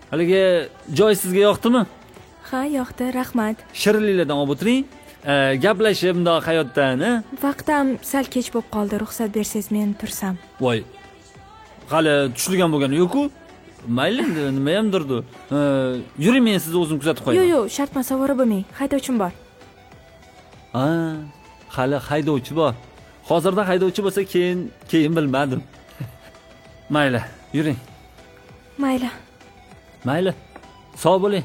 Haligi joy sizga yoqdimi? Ha, yoqdi, rahmat. Shirinliklardan olib o'tiring. Gaplashib bundoq hayotdan, Vaqtim sal kech bo'lib qoldi. Ruxsat bersangiz men tursam. Voy. Hali tushilgan bo'lgani yo'q-ku. Mayli, nima ham durdi. Yuring, men sizni o'zim kuzatib qo'yaman. Yo'q, shartma savora bo'lmang. Haydovchim bor. Hali haydovchi bor. Hozirda haydovchi bo'lsa, keyin bilmadim. Mayli, yuring. Mayli. Sog' bo'ling.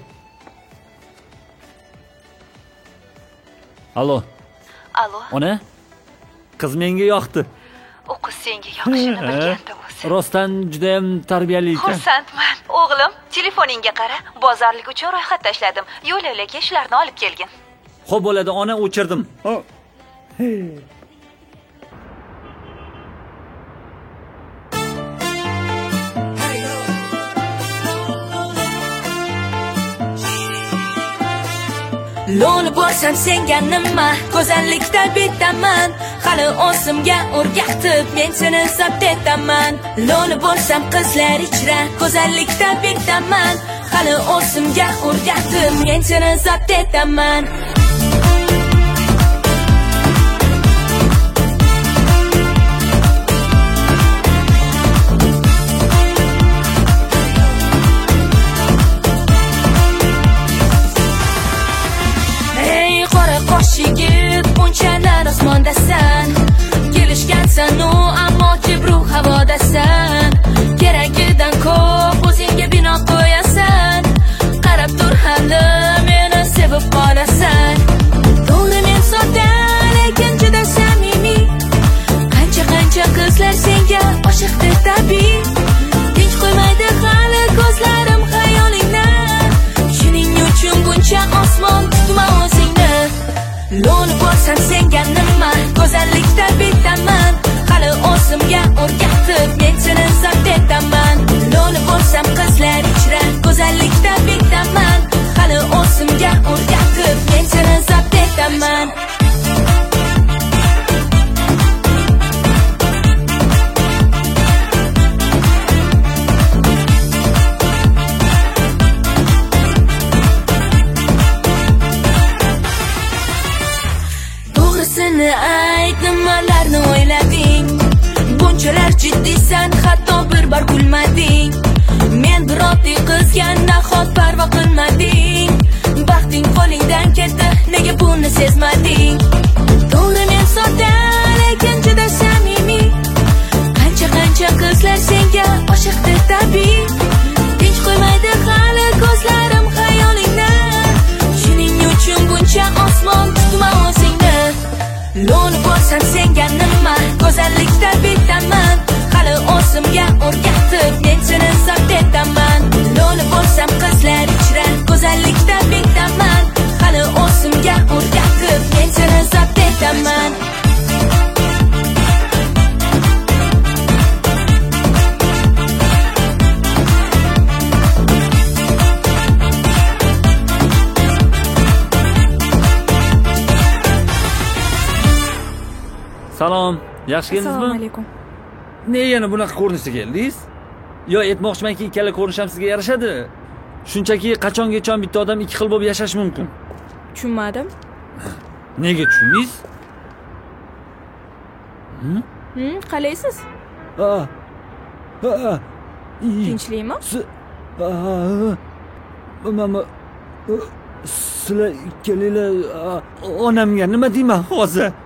Allo. Ona? Qiz menga yoqdi. U qiz senga yoqishini bilganda o'zi. Rostdan juda ham tarbiyali ekan. Xursandman. O'g'lim, telefoningga qara. Bozorlik uchun ro'yxat tashladim. Yo'l-yo'lakay ishlarni olib kelgin. Xo'p bo'ladi, ona, o'chirdim. Lo'li bo'lsam senga nima, go'zallikda betaman. Hali o'zimga o'rgatib, men seni zabt etaman. Lo'li bo'lsam qizlar ichra, go'zallikda betaman. Hali o'zimga o'rgatib, men seni zabt etaman. Yigit bunchalar osmondasan, kelishgansan u ammo tebru havodasan. Keragidan ko'p o'zingga bino qo'yasan. Qarab tur, hali meni sevib qolasan. To'g'ri, men sodda, lekin juda samimiy. Qancha qizlar senga oshiqdi tabiiy. Tinch qo'ymaydi hali ko'zlarim xayolingdan. Shuning uchun buncha osmon tutma o'zingni. Lo'li bo'lsam senga nima, go'zallikda betaman. Hali o'zimga o'rgatib, men seni zabt etaman. Lo'li bo'lsam qizlar ichra, go'zallikda betaman. Hali o'zimga o'rgatib, men seni zabt etaman. Ayt, nimalarni o'ylading? Bunchalar jiddiysan, hatto bir bor kulmading. Men bir oddiy qizga nahot parvo qilmading. Baxting qo'lingdan ketdi, nega buni sezmading? To'g'ri, men sodda, lekin juda samimiy. Qancha qizlar senga oshiqdi tabiiy. Tinch qo'ymaydi hali ko'zlarim xayolingdan. Shuning uchun buncha osmon tutma o'zingni. Lo'li bo'lsam senga nima, go'zallikda betaman. Hali o'zimga o'rgatib, men seni zabt etaman. Lo'li bo'lsam qizlar ichra, go'zallikda betaman. Hali o'zimga o'rgatib, men seni zabt etaman. Salom, yaxshi keldingizmi? Assalomu alaykum. Nega yana bunaqa ko'rinishga keldingiz? Yo, aytmoqchimanki, ikkala ko'rinish ham sizga yarashadi. Shunchaki qachongacha bitta odam ikki xil bo'lib yashash mumkin? Tushunmadim. Nega tushundingiz? Qalaysiz? Tinchlikmi? Sizlar ikkalanglar onamga nima deyman hozir?